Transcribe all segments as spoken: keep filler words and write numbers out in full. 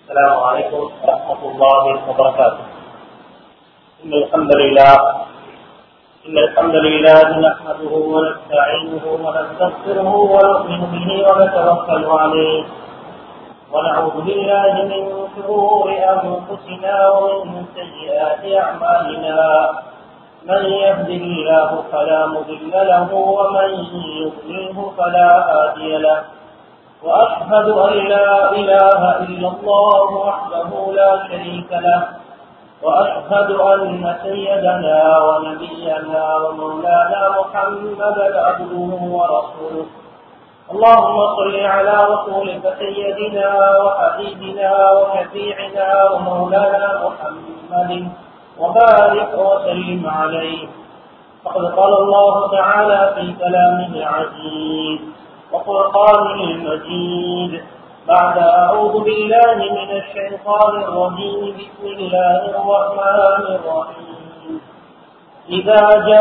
السلام عليكم ورحمة الله وبركاته. إن الحمد لله إن الحمد لله نحمده ونستعينه ونستغفره ونؤمن به ونتوكل عليه ونعوذ بالله من شرور أنفسنا ومن سيئات أعمالنا. من يهده الله فلا مضل له ومن يضلله فلا هادي له. وأشهد أن لا إله إلا الله وحده لا شريك له. وأشهد أن سيدنا ونبينا ومولانا محمدا عبده ورسوله. اللهم صل على رسولك سيدنا وحبيبنا وشفيعنا ومولانا محمد وبارك وسلم عليه. فقد قال الله تعالى في كلامه العزيز وقرآنه المجيد بعد أعوذ بالله من الشيطان الرجيم. بسم الله الرحمن الرحيم. إذا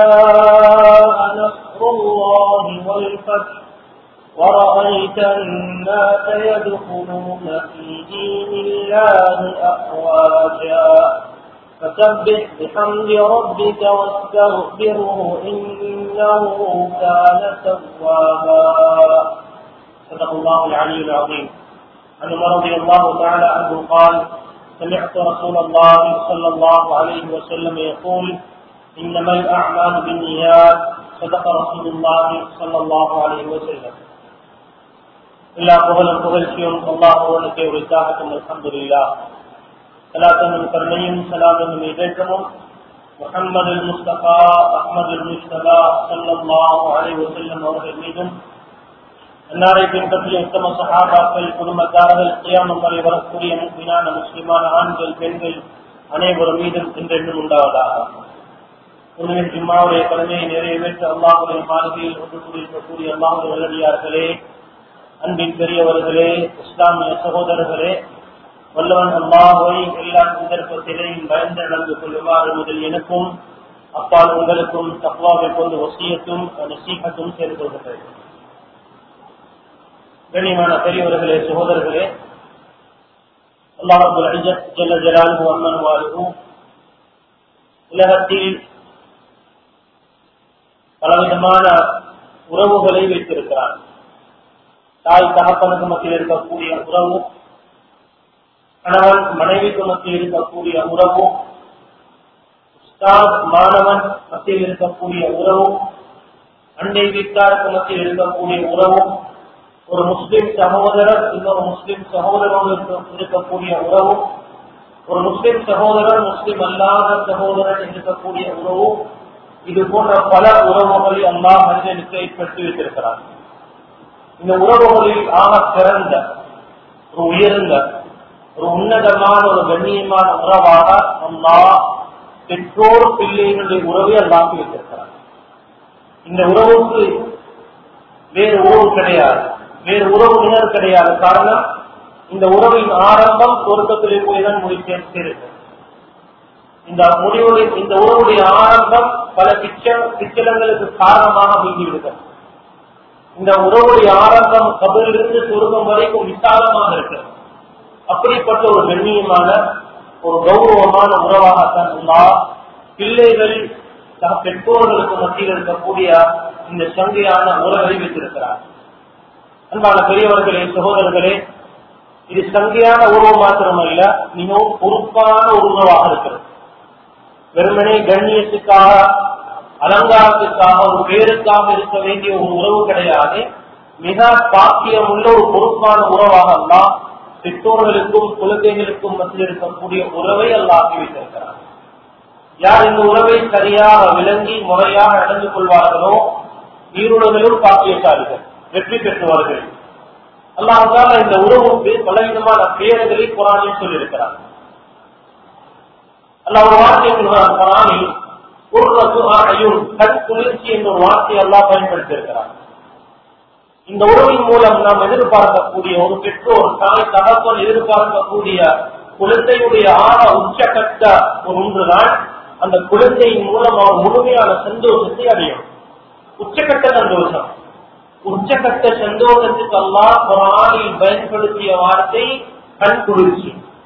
جاء نصر الله والفتح ورأيت الناس يدخلون في دين الله أفواجا فسبح بحمد ربك واستغفره إنه كان توابا. صدق الله العلي العظيم. عن عمر رضي الله تعالى عنه قال: سمعت رسول الله صلى الله عليه وسلم يقول: إنما الأعمال بالنيات. صدق رسول الله صلى الله عليه وسلم. எல்லா புகழும் புகழ்ச்சியும் அல்லாஹ்வுக்கே உரித்தாகட்டும். அல்ஹம்துலில்லாஹ். ஸலாத்தும் கருணையும் ஸலாமும் இதேற்றமும் முஹம்மது முஸ்தபா அஹ்மது முஸ்தபா ஸல்லல்லாஹு அலைஹி வஸல்லம் அவர்கள் மீதும், அன்னாரை பின்பற்றிய உத்தம சஹாபாக்கள், குடும்பத்தார்கள், கியாமத் வரை வரக்கூடிய முஃமினான முஸ்லிமான ஆண்கள், பெண்கள் அனைவரும் மீதும் என்றென்றும் உண்டாவதாக. உண்மையின் ஜும்மாவுடைய கடமையை நிறைவேற்ற அல்லாஹ்வுடைய மாளிகையில் ஒன்று கூடியிருக்கக்கூடிய அல்லாஹ்வுடைய நல்லடியார்களே, அன்பின் பெரியவர்களே, இஸ்லாமிய சகோதரர்களே, வல்லவன் அல்லாஹ்வை எல்லா சந்தர்ப்பத்திலேயும் பயந்து நடந்து கொள்ளுமாறு முதல் எனக்கும் அப்பால் உங்களுக்கும் தக்வாவை கொண்டு வசியத்தும் நசீஹத்தும் செய்து கொள்கிறேன். கண்ணியமான பெரியவர்களே, சகோதரர்களே, அல்லாஹ் ரப்பல் இஸ்ஸத் ஜல்ல ஜலாலுஹு அம்மன் வாலுஹு உலகத்தில் பலவிதமான உறவுகளை வைத்திருக்கிறார். தாய் தகப்பனுக்கு மத்தியில் இருக்கக்கூடிய உறவு, கணவன் மனைவிக்கு மத்தியில் இருக்கக்கூடிய உறவு, உஸ்தாத் மாணவன் மத்தியில் இருக்கக்கூடிய உறவு, அண்டை வீட்டாருக்கு மத்தியில் இருக்கக்கூடிய உறவு, ஒரு முஸ்லிம் சகோதரர் இன்னொரு முஸ்லிம் சகோதரோடு இருக்கக்கூடிய உறவு, ஒரு முஸ்லிம் சகோதரர் முஸ்லிம் அல்லாத சகோதரர் இருக்கக்கூடிய உறவு, இது போன்ற பல உறவுகளை அல்லாஹ் மனிதனுக்கு ஏற்படுத்தி வைத்திருக்கிறார். இந்த உறவுகளில் ஆக சிறந்த ஒரு உயர்ந்த ஒரு உன்னதமான ஒரு கண்ணியமான உறவாக அல்லாஹ் பெற்றோர் பிள்ளைகளுடைய உறவை அல்லாஹ் வைத்திருக்கிறார். இந்த உறவுக்கு வேறு உறவு கிடையாது, வேறு உறவு நிகழ் கிடையாது. காரணம், இந்த உறவின் ஆரம்பம் சொர்க்கத்திலே போய்தான் முடித்திருக்கு. இந்த முடிவுடைய இந்த உறவுடைய ஆரம்பம் பல சிக்கலங்களுக்கு காரணமாக அமைந்துவிடுகிறது. இந்த உறவுடைய ஆரம்பம் கபரிலிருந்து சொர்க்கம் வரைக்கும் விசாலமாக இருக்கிறது. அப்படிப்பட்ட ஒரு கண்ணியமான ஒரு கௌரவமான உறவாகத்தான் அல்லாஹ் பிள்ளைகள் பெற்றோர்களுக்கு மத்தியில் இருக்கக்கூடிய இந்த சங்கையான உறவை வைத்திருக்கிறார். அன்பான பெரியவர்களே, சகோதரர்களே, இது சங்கையான உறவு மாத்திரமல்ல, மிகவும் பொறுப்பான ஒரு உறவாக இருக்கிறது. வெறுமனே கண்ணியத்துக்காக, அலங்காரத்துக்காக, ஒரு பேருக்காக இருக்க வேண்டிய ஒரு உறவு கிடையாது. மிக பாக்கியம் உள்ள ஒரு பொறுப்பான உறவாக அல்லாஹ் பெற்றோர்களுக்கும் குழந்தைகளுக்கும் மத்தியில் இருக்கக்கூடிய உறவை அல்லாஹ் வைத்திருக்கிறார். யார் இந்த உறவை சரியாக விளங்கி முறையாக நடந்து கொள்வார்களோ ஈருலகிலும் பாக்கியசாலிகள், வெற்றி பெற்றவர்கள். அல்லாஹ் இந்த உறவுக்கு பலவிதமான பெயர்களை குர்ஆனில் சொல்லியிருக்கிறார். அல்லாஹ் ஒரு வார்த்தை சொல்கிறார் குர்ஆனில், குர்ரத்து அயுன், கண் குளிர்ச்சி என்ற ஒரு வார்த்தையை அல்லாஹ் பயன்படுத்தியிருக்கிறார். இந்த உறவின் மூலம் நாம் எதிர்பார்க்கக்கூடிய ஒரு பெற்றோர், தாய் தகப்பன் எதிர்பார்க்கக்கூடிய குழந்தையுடைய ஆக உச்சகட்ட ஒரு ஒன்றுதான் அந்த குழந்தையின் மூலம் அவர் முழுமையான சந்தோஷத்தை அடையும். உச்சகட்ட சந்தோஷம். உச்சகட்ட சந்தோஷத்துக்கு அல்லாஹ் குர்ஆனில் பயன்படுத்திய வார்த்தை கண் குளிர்ச்சி.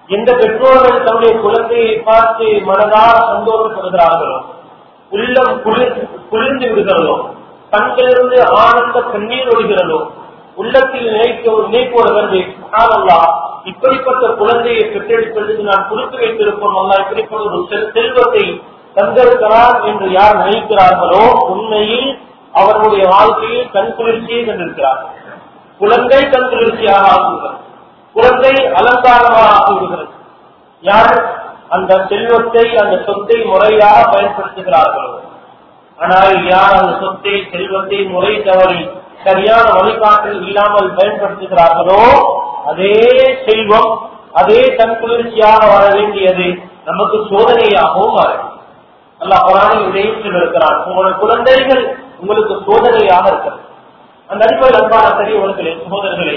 எந்த பெற்றோர்கள் தன்னுடைய குழந்தையை பார்த்து மனதால் சந்தோஷப்படுகிறார்களோ, உள்ளம் குளிர் குளிர்ந்து விடுகிறதோ, கண்களிலிருந்து ஆனந்த கண்ணீர் ஒழுகிறதோ, உள்ளத்தில் நினைக்க நினைப்போடுகிறது, அல்லாஹ் இப்படிப்பட்ட குழந்தையை பெற்றெடுப்பதற்கு நான் கொடுத்து வைத்திருப்போம், அல்லாஹ் இப்படிப்பட்ட ஒரு செல்வத்தை தந்திருக்கிறார் என்று யார் நினைக்கிறார்களோ உண்மையில் அவர்களுடைய வாழ்க்கையில் கண் குளிர்ச்சியை கண்டிருக்கிறார்கள். குழந்தை கண் குளிர்ச்சியாக ஆக்குகிறது, குழந்தை அலங்காரமாக ஆக்குகிறது. யார் அந்த செல்வத்தை அந்த சொத்தை முறையாக பயன்படுத்துகிறார்களோ, ஆனால் யார் அந்த சொத்தை செல்வத்தை முறை தவறி சரியான வழிகாட்டல் இல்லாமல் பயன்படுத்துகிறார்களோ அதே செல்வம் அதே கண் குளிர்ச்சியாக வர வேண்டியது நமக்கு சோதனையாகவும் மாறும். அல்லாஹ் குர்ஆனில் இதையும் சொல்லியிருக்கிறான், உங்களுடைய குழந்தைகள் உங்களுக்கு சோதனையாக இருக்கிறது. அந்த அடிப்படையில் அன்பான பெரியவர்களே, சகோதரர்களே,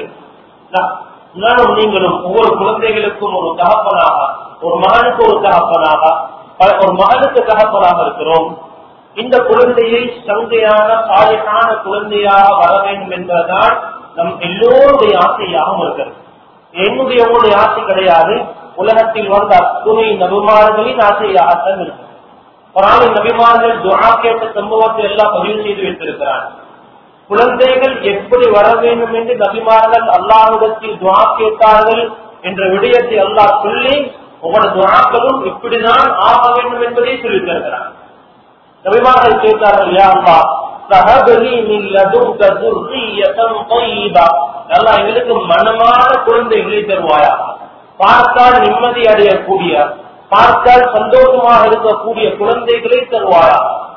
நானும் நீங்களும் ஒவ்வொரு குழந்தைகளுக்கும் ஒரு தகப்பனாக, ஒரு மகனுக்கு ஒரு தகப்பனாக, ஒரு மகனுக்கு தகப்பனாக இருக்கிறோம். இந்த குழந்தையை சந்தையான சாலைக்கான குழந்தையாக வர வேண்டும் என்பதுதான் நம் எல்லோருடைய ஆசையாகவும் இருக்கிறது. என்னுடைய உங்களுடைய ஆசை கிடையாது, உலகத்தில் வந்த அத்துணை நபிமார்களின் ஆசையாகத்தான் இருக்கிறது. குர்ஆனில் நபிமார்கள் துஆ கேட்ட சம்பவத்தை எல்லாம் பதிவு செய்து வைத்திருக்கிறார். குழந்தைகள் எப்படி வர வேண்டும் என்று நபிமார்கள் அல்லாஹ்விடத்தில் துஆ கேட்டார்கள் என்ற விடயத்தை அல்லாஹ் சொல்லி ஒவ்வொரு துஆக்களும் இப்படிதான் ஆக வேண்டும் என்பதை சொல்லி தருகிறார். நபிமார்கள் கேட்டார்கள், யா அல்லாஹ் தஹபலி மின் லதுன்க ذُرِّيَّةً طَيِّبَةً, அல்லாஹ் எங்களுக்கு மனமான குழந்தைகளை தருவாயா, பார்த்தால் நிம்மதி அடையக்கூடிய, பார்த்தால் சந்தோஷமாக இருக்கக்கூடிய குழந்தைகளை தருவாயா.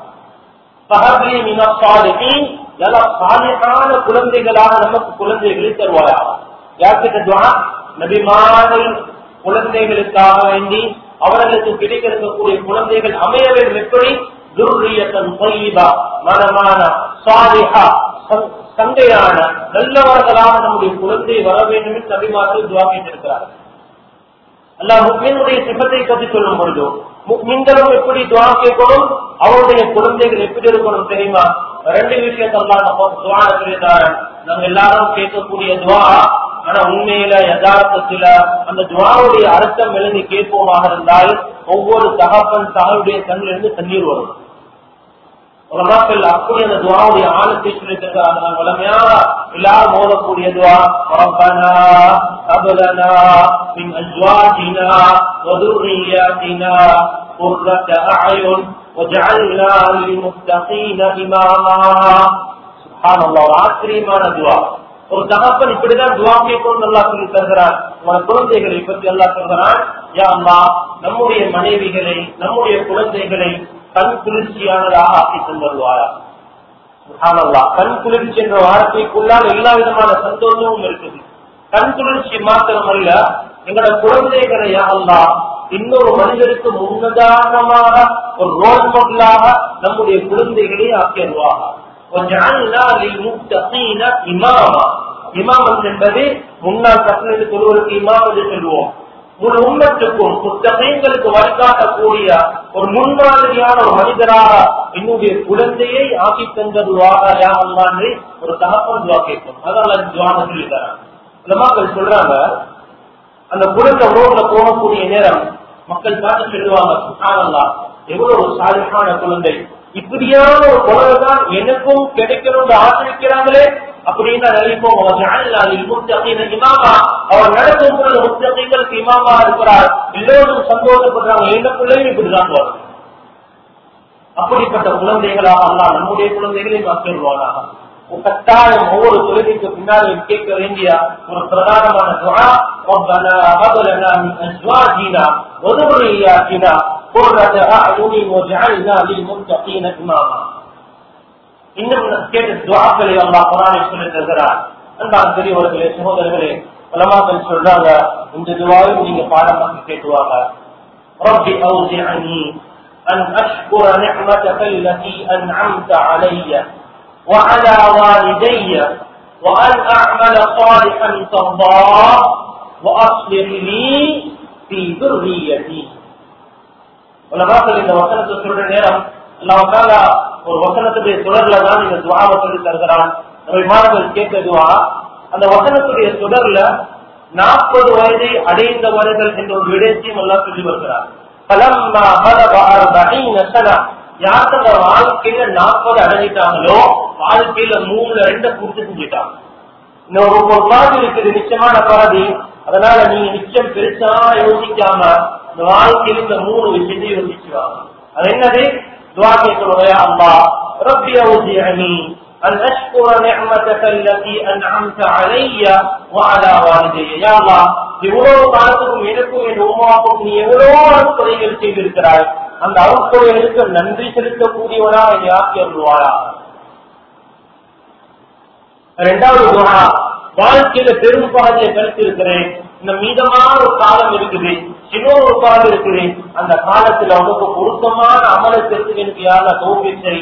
தஹபலி மினஸ் ஸாலிஹீன், சாலிஹான குழந்தைகளாக நமக்கு குழந்தைகளை தருவாயா. யார்கிட்ட துஆ? நபிமார்கள் குழந்தைகளுக்காக வேண்டி அவர்களுக்கு கிடைக்கக்கூடிய குழந்தைகள் அமைய வேண்டும். எப்படி? துர்ரியத்தன் தொய்யிபா, மனமான சாலிஹா, சந்தையான நல்லவர்களாக நம்முடைய குழந்தை வர வேண்டும் என்று நபிமார்கள் துஆ கேட்டிருக்கிறார்கள். அல்லாஹ் முஃமினுடைய சிஃபத்தை பற்றி சொல்லும் பொழுது முஃமின்களும் எப்படி துஆ கேட்கணும், அவருடைய குழந்தைகள் எப்படி இருக்கணும் தெரியுமா? ரெண்டு விஷயத்தை அல்லாஹ் துஆ சொல்லிட்டார். நாங்க எல்லாரும் கேட்கக்கூடிய துஆ, ஆனா உண்மையில யதார்த்தத்துல அந்த துஆவுடைய அர்த்தம் விளங்கி கேட்போமாக இருந்தால் ஒவ்வொரு தகப்பன் தாயுடைய கண்ணிலிருந்து தண்ணீர் வரும். உலமாக்கள் அப்படி அந்த துஆவுடைய ஆழத்தை சொல்லியிருக்கிறாங்க. வளமையாக எல்லாரும் ஓதக்கூடிய துஆ, ரப்பனா ஹப் லனா மின் அஸ்வாஜினா வ ذُرِّيَّاتِنَا قُرَّةَ أَعْيُنٍ وَاجْعَلْنَا لِلْمُتَّقِينَ إِمَامًا. சுப்ஹானல்லாஹ், ஆச்சரியமான துஆ. ஒரு தகப்பன் இப்படிதான் துஆ கேட்கணும் அல்லாஹ் சொல்லி தருகிறார். உங்க குழந்தைகளை பற்றி அல்லாஹ் சொல்கிறான், யா அல்லாஹ் நம்முடைய மனைவிகளை நம்முடைய குழந்தைகளை கண் குளிர்ச்சியானதாக ஆக்கி தந்துள்ளாயா. சுப்ஹானல்லாஹ், கண் குளிர்ச்சி என்ற வார்த்தைக்குள்ளால் எல்லா விதமான சந்தோஷமும் இருக்குது. கண் குளிர்ச்சி மாத்திரமல்ல, எங்களோட குழந்தைகளை யா அல்லாஹ் இன்னொரு மனிதருக்கு முன்னதாரணமாக ஒரு ரோல் மாடலாக நம்முடைய குழந்தைகளை ஆக்கிடுவாங்க. இமாம் என்பது முன்னாள் பசங்களுக்கு சொல்வதற்கு இமாம் என்று சொல்லுவோம். முழு உம்மத்துக்கும் புத்தகங்களுக்கு வழிகாட்டக்கூடிய ஒரு முன்மாதிரியான ஒரு மனிதராக என்னுடைய குழந்தையை ஆக்கி தந்ததுவாக யா அல்லாஹ் ஒரு தகப்பன் துஆ கேட்கும். அதெல்லாம் துஆ சொல்லி தராங்க. உலமாக்கள் சொல்றாங்க, அந்த குழந்தை ரோட்ல போகக்கூடிய நேரம் மக்கள் பார்த்து சொல்லுவாங்க, சுப்ஹானல்லாஹ் எவ்வளவு ஒரு சாலிஹான குழந்தை, இப்படியான ஒரு குழந்தை தான் எனக்கும் கிடைக்கணும்னு ஆசிரிக்கிறாங்களே அப்படின்னு நினைப்போம். அவர் நடக்கும் பொழுது முத்தகீங்களுக்கு இமாமா இருக்கிறார், எல்லோரும் சந்தோஷப்படுறாங்க, எந்த பிள்ளையும் இப்படிதான் வரும். அப்படிப்பட்ட குழந்தைகளாக அல்லாஹ் நம்முடைய குழந்தைகளையும் ஆக்கிடுவானாக. கட்டாயம் ஒவ்வொரு தொழிலுக்கு பின்னாலும் கேட்க வேண்டிய ஒரு பிரதானமான துஆ, ரப்பனா ஹப் லனா மின் அஸ்வாஜினா வ ذُرِّيَّاتِنَا قُرَّةَ أَعْيُنٍ وَاجْعَلْنَا لِلْمُتَّقِينَ إِمَامًا. இன்னும் கேட்ட துஆக்களை அல்லாஹ் குர்ஆனில் சொல்லி தருகிறார். அன்பான பெரியவர்களே, சகோதரர்களே, உலமாக்கள் சொல்றாங்க, இந்த துஆவை நீங்க பாடமாக்கி கேட்டுவாங்க. ரப்பி அவ்ஸிஅனி அன் அஷ்குர நிஅமதக அல்லதி அன்அம்த அலைய وعلى والدي وأن أعمل صالحا ترضاه وأصلح لي في ذريتي. உலமாக்கள் இந்த வசனத்தை சொல்ற நேரம் அல்லாஹ் தஆலா ஒரு வசனத்துடைய தொடர்ல தான் இந்த துஆவை சொல்லி தருகிறான். நபிமார்கள் கேட்ட துஆ, அந்த வசனத்துடைய தொடர்ல நாற்பது வயதை அடைந்தவர்கள் என்ற ஒரு விடயத்தையும் எல்லாம் சொல்லி வருகிறார். பலம்மா பலவ அர்பஈன ஸனா, யார் தங்க வாழ்க்கையில நாற்பது அடைஞ்சிட்டாங்களோ வாழ்க்கையில மூணுல ரெண்ட பூர்த்தி செஞ்சுட்டாங்க. இன்னொரு ஒரு மாதிரி இருக்குது நிச்சயமான பரதி. அதனால நீங்க நிச்சயம் பெருசா யோசிக்காம இந்த வாழ்க்கையில் இந்த மூணு விஷயத்தை யோசிச்சுவாங்க. அது என்னது? துஆ கேட்கணும், யா அல்லாஹ் ரப்பி அவ்ஸிஅனி அன் அஷ்குர நிஅமதக அல்லதி அன்அம்த அலைய வ அலா வாலிதைய. யா அல்லாஹ், இவ்வளவு காலத்துக்கும் எனக்கும் என் உம்மாவுக்கும் நீ எவ்வளவு அருட்கொடைகள் செய்திருக்கிறாய், அந்த அருட்கொடைகளுக்கு நன்றி செலுத்தக்கூடியவனா என்னை ஆக்கி அருள்வாயா. இரண்டாவது துஆ, வாழ்க்கையில பெரும் பாதையை கழித்து இருக்கிறேன், இந்த மீதமான ஒரு காலம் இருக்குது, இன்னொரு ஒரு காலம் இருக்குது, அந்த காலத்துல உனக்கு பொருத்தமான அமலை தெரிஞ்சு எனக்கு யாரா தௌஃபீக்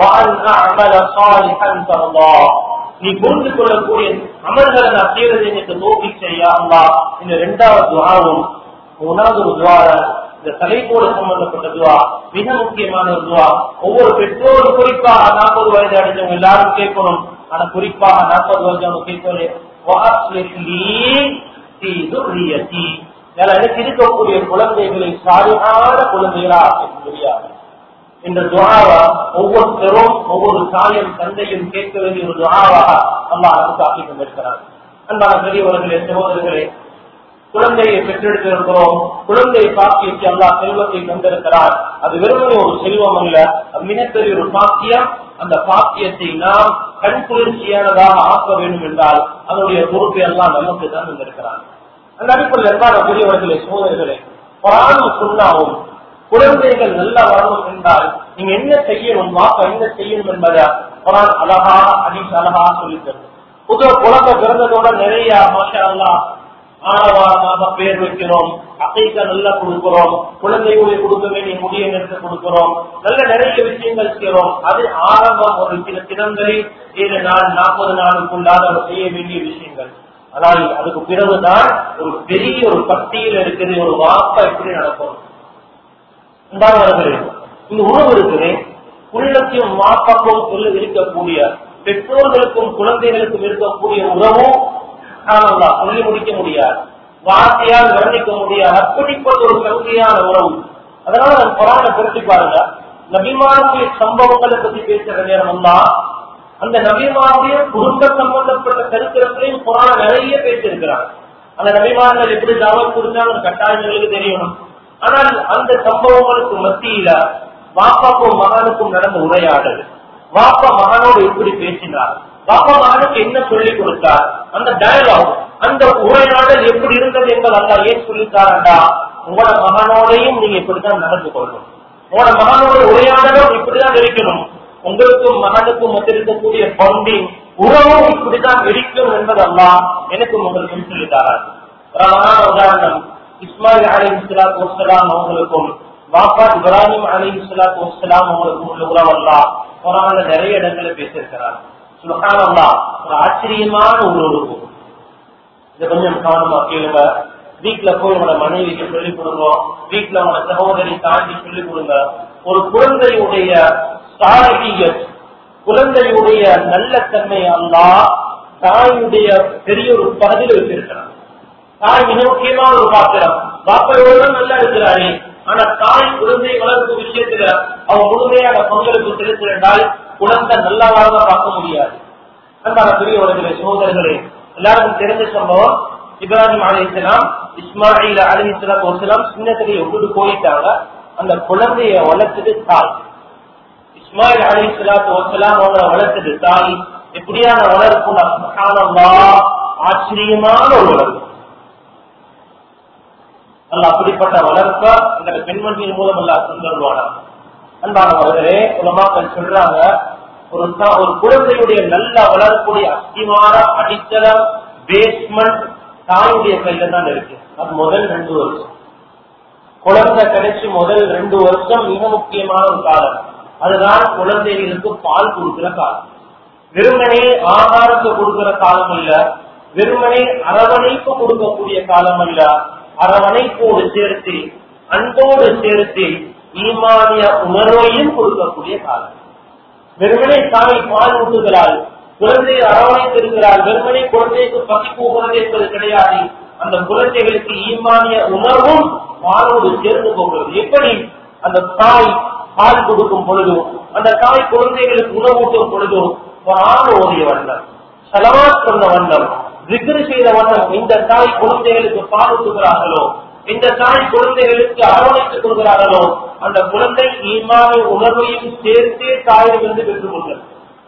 நீ புரிந்து கொள்ளக்கூடிய அமல்களை நான் செய்யறது எனக்கு தௌஃபீக் செய்யா அல்லாஹ். இந்த இரண்டாவது துஆவும் மூணாவது ஒரு துஆ, இந்த தலைப்போடு சம்பந்தப்பட்ட துஆ, மிக முக்கியமான ஒரு துஆ. ஒவ்வொரு பெற்றோரும் குறிப்பாக நாற்பது வயது அடைஞ்சவங்க எல்லாரும் கேட்கணும். ஆனா குறிப்பாக நாற்பது வயது கேட்கணும், எனக்கு இருக்கக்கூடிய குழந்தைகளை சாலிஹான குழந்தைகளாக முடியாது என்ற துஆவை ஒவ்வொருத்தரும் ஒவ்வொரு தாயும் தந்தையும் கேட்க வேண்டிய ஒரு துஆவாக அல்லாஹ் நமக்கு ஆக்கி கொண்டிருக்கிறார். அன்பான பெரியவர்களே, சகோதரர்களே, குழந்தையை பெற்றெடுத்திருக்கிறோம். குழந்தையை பாக்கியத்தை அல்லாஹ் செல்வத்தை தந்திருக்கிறார். அது வெறுமனே ஒரு செல்வம் அல்ல, அது மிகப்பெரிய ஒரு பாக்கியம். அந்த பாக்கியத்தை நாம் கண் குளிர்ச்சியானதாக ஆக்க வேண்டும் என்றால் அதனுடைய பொறுப்பை எல்லாம் நமக்கு தான் தந்திருக்கிறார். அந்த அடிப்படையில் அன்பான பெரியவர்களே, சகோதரர்களே, குர்ஆனும் சுன்னாவும் குழந்தைகள் நல்லா வரணும் என்றால் நீங்க என்ன செய்யணும், வாப்பா என்ன செய்யணும் என்பதை குர்ஆன் அழகா ஹதீஸ் அழகா சொல்லித்தரும். புது குழந்தை பிறந்ததோட நிறைய மாஷா அல்லாஹ் ஆனவாரமாக பேர் வைக்கிறோம், அக்கைக்கா நல்லா கொடுக்கிறோம், குழந்தைகளை கொடுக்க வேண்டிய முடிய நிறுத்த கொடுக்கிறோம், நல்ல நிறைய விஷயங்கள் செய்யறோம். அது ஆரம்பம், ஒரு சில தினங்களில் ஏழு நாள் நாற்பது நாளுக்குள்ளாக அவர் செய்ய வேண்டிய விஷயங்கள். ஆனால் அதுக்கு பிறகுதான் ஒரு பெரிய ஒரு பட்டியல் இருக்குது, ஒரு வாப்பா எப்படி நடக்கும். இந்த உணவு இருக்குது, உள்ளத்தையும் வாப்பாக்கும் இருக்கக்கூடிய பெற்றோர்களுக்கும் குழந்தைகளுக்கும் இருக்கக்கூடிய உறவும் சொல்லி முடிக்க முடியாது, வார்த்தையால் வர்ணிக்க முடியாது. அப்படிப்பட்ட ஒரு சங்கையான உறவு. அதனால நான் குர்ஆனை பிரித்து பாருங்க, நபிமாருடைய சம்பவங்களை பத்தி பேசுற நேரம் எல்லாம் அந்த நபிமாருடைய குடும்ப சம்பந்தப்பட்ட சரித்திரத்திலையும் குர்ஆன் நிறைய பேசியிருக்கிறாங்க. அந்த நபிமார்கள் எப்படி தாவத் கொடுத்தாங்க கட்டாயங்களுக்கு தெரியணும். ஆனால் அந்த சம்பவங்களுக்கு மத்தியில வாப்பாக்கும் மகனுக்கும் நடந்த உரையாடல், வாப்பா மகனோடு எப்படி பேசினார், பாப்பா மகனுக்கு என்ன சொல்லிக் கொடுத்தார், அந்த டயலாக், அந்த உரையாடல் எப்படி இருந்தது என்பது அல்லா ஏன் சொல்லித்தாரா, உங்களோட மகனோடையும் நீங்க இப்படித்தான் நடந்து கொள்ளணும், உங்களோட மகனோட உரையாடலும் இப்படிதான் இருக்கணும், உங்களுக்கும் மகனுக்கும் இருக்கக்கூடிய பண்டிங் உறவும் இப்படித்தான் இருக்கும் என்பது அல்லா எனக்கும் உங்களுக்கும் சொல்லித்தாரார். உதாரணம், இஸ்மாயில் அலைஹிஸ்ஸலாத்து வஸ்ஸலாம் அவங்களுக்கும் பாப்பா இப்ராஹிம் அலைஹிஸ்ஸலாத்து வஸ்ஸலாம் அவங்களுக்கும் உள்ள உறவு அல்லாஹ் குர்ஆன்ல நிறைய இடங்களை பேசியிருக்கிறார். சுப்ஹானல்லாஹ், ஒரு ஆச்சரியமான ஒரு உறவு. இதை கொஞ்சம் கவனமா கேளுங்க. வீட்டுல போய் உங்களோட மனைவிக்கு சொல்லிக் கொடுங்க, வீட்டுல உங்களோட சகோதரி தாண்டி சொல்லிக் கொடுங்க. ஒரு குழந்தையுடைய சாரகியத், குழந்தையுடைய நல்ல தன்மை அல்லாஹ் தாயுடைய பெரிய ஒரு பகுதியில் வச்சிருக்கிறார். தாய் மிக முக்கியமான ஒரு பாத்திரம். பாப்பையோட நல்லா இருக்கிறாரே, ஆனா தாய் குழந்தை வளர்ப்பு விஷயத்துல அவன் முழுமையாக பங்களிப்பு செலுத்தினால் குழந்தை நல்லா வாழ்ந்த பார்க்க முடியாது. அன்பான பெரியவர்களே, சகோதரர்களே, எல்லாருக்கும் தெரிந்த சம்பவம், இப்ராஹிம் அலைஹிஸ்ஸலாம் இஸ்மாயில் அலைஹிஸ்ஸலாத்து வஸ்ஸலாம் சின்னத்திலேயே விட்டுட்டு போயிட்டாங்க. அந்த குழந்தைய வளர்த்தது தாய். இஸ்மாயில் அலைஹிஸ்ஸலாத்து வஸ்ஸலாம் அவங்களை வளர்த்தது தாய். எப்படியான வளர்ப்பு, சுப்ஹானல்லாஹ், ஆச்சரியமான ஒரு வளர்ப்பு. அல்ல அப்படிப்பட்ட வளர்ப்ப அந்த பெண்மணியின் மூலம் அல்ல தந்துள்ளான. அன்பானவர்களே, உலமாக்கள் சொல்றாங்க, ஒரு ஒரு குழந்தையுடைய நல்ல வளர்ப்புடைய அஸ்திவார அடித்தளம் பேஸ்மெண்ட் தாயுடைய கையில தான் இருக்கு. அது முதல் ரெண்டு வருஷம் குழந்தை கிடைச்சி முதல் ரெண்டு வருஷம் மிக முக்கியமான ஒரு காலம். அதுதான் குழந்தைகளுக்கு பால் கொடுக்கிற காலம். வெறுமனே ஆகாரத்தை கொடுக்கிற காலம் அல்ல, வெறுமனே அரவணைப்பு கொடுக்கக்கூடிய காலம் அல்ல, அரவணைப்போடு சேர்த்து அன்போடு சேர்த்து ஈமானிய உணர்வையும் கொடுக்கக்கூடிய காலம். வெறுமனே தாய் பால் ஊட்டுகிறாள், குழந்தையை அரவணைத்திருக்கிறாள், வெறுமனே குழந்தைக்கு பசி போகிறது என்பது கிடையாது. அந்த குழந்தைகளுக்கு ஈமானிய உணர்வும் பாலோடு சேர்ந்து போகிறது. எப்படி அந்த தாய் பால் கொடுக்கும் பொழுதும் அந்த தாய் குழந்தைகளுக்கு உணவூட்டும் பொழுதும் குர்ஆன் ஓதிய வண்ணம், ஸலவாத் சொன்ன வண்ணம், ذிக்ர் செய்த வண்ணம் இந்த தாய் குழந்தைகளுக்கு பால் ஊட்டுகிறார்களோ, இந்த தாய் குழந்தைகளுக்கு அரவணைத்துக் கொள்கிறார்களோ, அந்த குழந்தை ஈமானிய உணர்வையும் சேர்த்தே தாயிலிருந்து பெற்றுக் கொள்கிறது.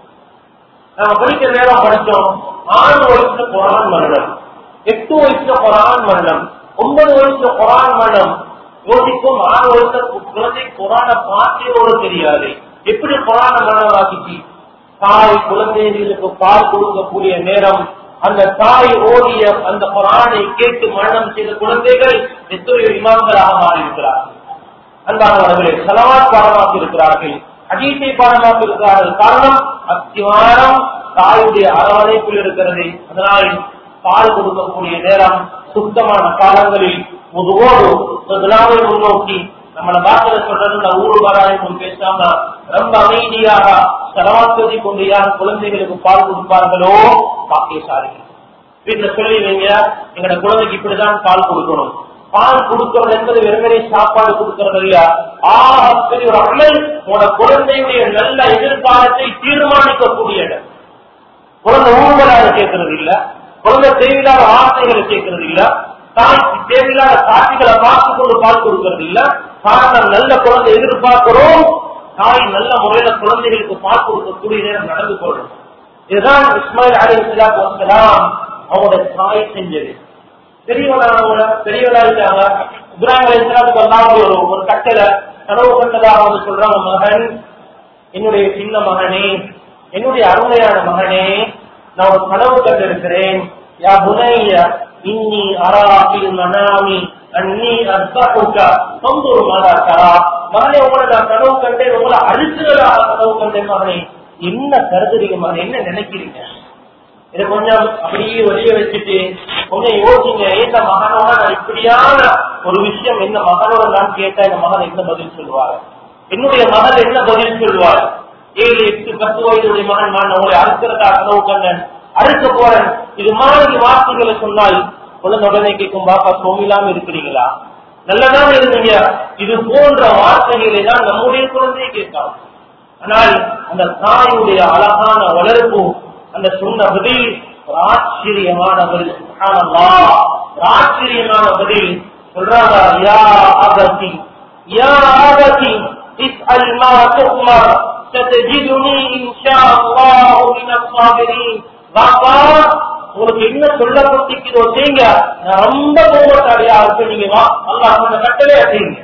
நாம படிக்க நேரம் படிச்சோம், ஆறு வயசுல குர்ஆன் மரணம், எட்டு வயசுல குர்ஆன் மரணம், ஒன்பது வயசுல குர்ஆன் மரணம். யோசிக்கும், ஆறு வயசுல குழந்தை குர்ஆனை பார்த்தோடு தெரியாது, எப்படி குர்ஆன மரணமாக்கிச்சு? தாய் குழந்தைகளுக்கு பால் கொடுக்கக்கூடிய நேரம் அந்த தாய் ஓடிய அந்த குர்ஆனை கேட்டு மரணம் செய்த குழந்தைகள் எத்தனையோ இமாம்களாக மாறியிருக்கிறார்கள். அன்பானவர்களே, ஸலவாத் பாடமாக்கி இருக்கிறார்கள், ஹதீஸை பாடமாக்கி இருக்கிறார்கள். காரணம், அத்திவாரம் தாயுடைய அரவணைப்பில் இருக்கிறது. அதனால் பால் கொடுக்கக்கூடிய நேரம் சுத்தமான காலங்களில் முதுவோடு முதலாவை முன்னோக்கி நம்மளை பாக்கில சொல்றது ஊரு பாராயணம் பேசாம ரொம்ப அமைதியாக ஸலவாத் கொண்டு யார் குழந்தைகளுக்கு பால் கொடுப்பார்களோ பாக்கியசாலிகள். வீட்டுல சொல்லுவீங்க, எங்களோட குழந்தைக்கு இப்படிதான் பால் கொடுக்கணும். பால் கொடுக்கிறது என்பது வெறுமனே சாப்பாடு கொடுக்கிறது இல்ல, ஆகப்பெரிய ஒரு அமல் உங்களோட குழந்தையுடைய நல்ல எதிர்காலத்தை தீர்மானிக்கக்கூடிய இடம். குழந்தை ஊர்வலாக கேட்கறது இல்ல, குழந்தை தேவையில்லாத வார்த்தைகளை கேட்கறது இல்ல, தாய் தேவையில்லாத காட்சிகளை பார்த்து கொண்டு பால் கொடுக்கிறது இல்ல. காரணம், நல்ல குழந்தை எதிர்பார்க்கிறோம், தாய் நல்ல முறையில குழந்தைகளுக்கு பால் கொடுக்கக்கூடிய நேரம் நடந்து கொள்ளும். இதுதான் இஸ்மாயில் அலைஹிஸ்ஸலாத்து வஸ்ஸலாம் அவங்களுடைய தாய் செஞ்சது. பெரியவனாக பெரியவனாயிட்டாங்க. இப்ராஹிம் அலைஹிஸ்ஸலாத்துக்கு அல்லாஹ் ஒரு ஒரு கட்டளை கனவு கண்டதாக வந்து சொல்றாங்க, மகன், என்னுடைய சின்ன மகனே, என்னுடைய அருமையான மகனே, நான் ஒரு கனவு கண்டிருக்கிறேன். யா புனைய இன்னி அராபில் மனாமி அன்னி அஸ்பஹுக ஃபன்துர் மாதா தரா. மகனே, உங்களை நான் கனவு கண்டேன், உங்களை அழிச்சுவதாக கனவு கண்டேன். மகனே, என்ன கருதுறீங்க மகன், என்ன நினைக்கிறீங்க? இதை கொஞ்சம் அப்படியே வெளியே வச்சுட்டு கொஞ்சம் யோசிங்க. இந்த மகனோட நான் இப்படியான ஒரு விஷயம் என்ன மகனோட நான் கேட்டா இந்த மகன் என்ன பதில் சொல்வார்? என்னுடைய மகன் என்ன பதில் சொல்வார்? ஏழு எட்டு பத்து வயதுடைய மகன், நான் உங்களை அறுக்கிறதா கனவு கண்ணன், அறுக்க போறேன், இது மாதிரி வார்த்தைகளை சொன்னால் குழந்தை உடனே கேட்கும், பாப்பா சோமிலாம இருக்கிறீங்களா, நல்லதான் இருந்தீங்க. இது போன்ற வார்த்தைகளை தான் நம்முடைய குழந்தையை கேட்கலாம். ஆனால் அந்த தாயுடைய அழகான வளர்ப்பு, அந்த சொன்ன பதில் ஒரு ஆச்சரியமான பதில். சுப்ஹானல்லாஹ், ஆச்சரியமான பதில் சொல்றாங்க. யா அபதி யா அபதி இஸ்அல் மா துமர் சதஜிதுனி இன்ஷாஅல்லாஹு மினஸ் ஸாபிரீன். பாப்பா, உங்களுக்கு என்ன சொல்லப்பட்டிருக்கிறதோ செய்யுங்க, நான் ரொம்ப கோபத்தாரியா இருப்பேன், நீங்க வா, அல்லாஹ் அந்த கட்டளையா செய்யுங்க.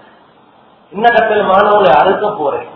என்ன கட்டளை? மாணவர்களை அறுக்க போறேன்.